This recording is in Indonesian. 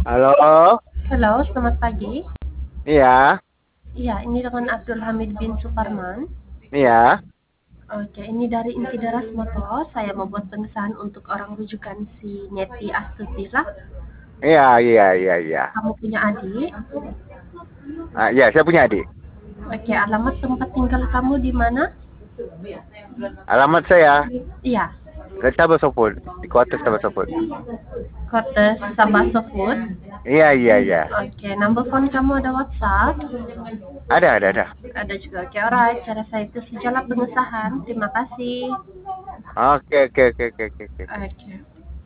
Halo, Halo, selamat pagi. iya, Iya, ini dengan Abdul Hamid bin Suparman. iya, Oke, ini dari Inti Daras Motor. Saya membuat pengesahan untuk orang rujukan si Neti Astuti lah. iya, iya, iya, iya. Kamu punya adik. Iya, saya punya adik. Oke, alamat tempat tinggal kamu di mana? Alamat saya Iya, ke Sabah Sopot, di kota Sabah Sopot. Kotes Sabah Food. Iya, iya, iya. Oke, number phone kamu ada WhatsApp? Ada. Ada juga. Oke, alright. Cara saya itu sejalan pengesahan. Terima kasih. Oke, oke, oke, oke, oke, oke. Oke.